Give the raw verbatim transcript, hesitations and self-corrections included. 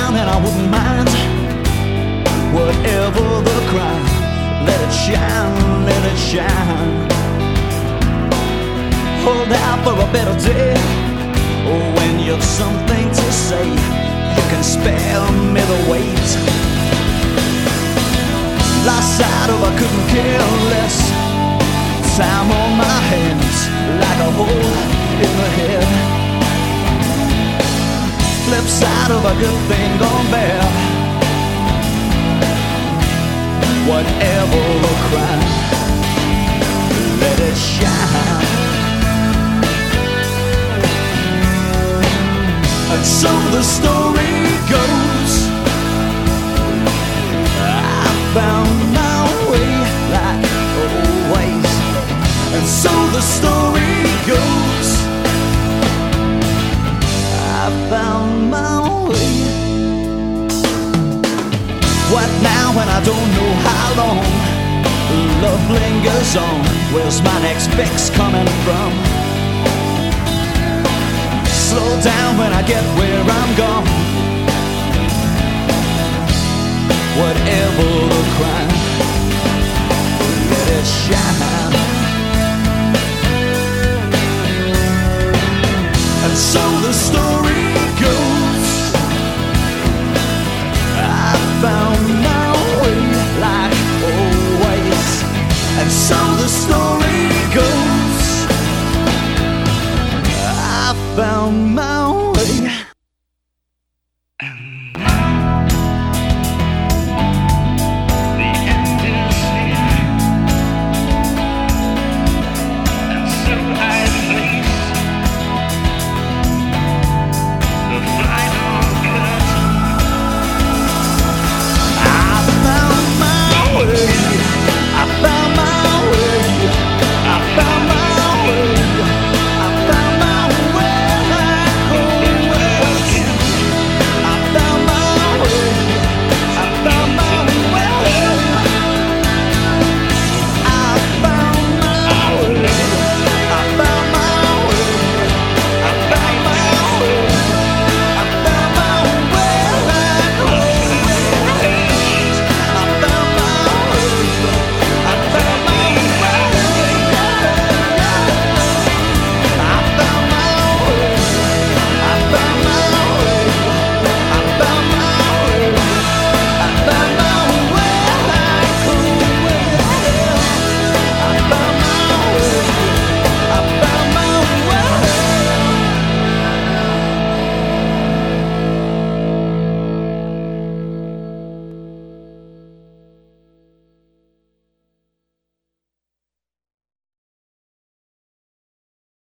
down and I wouldn't mind. Whatever the crime, let it shine, let it shine. Hold out for a better day. When you've something to say, you can spare me the wait. Lost sight of I couldn't care less. Time on my hands like a hole in the head. Flip side of a good thing gone bad. Whatever the crime, let it shine. And so the story goes, I found my way like always. And so the story goes, I found my way. What now when I don't know how long? Love lingers on. Where's my next fix coming from? Slow down when I get where I'm gone. Whatever the crime, let it shine.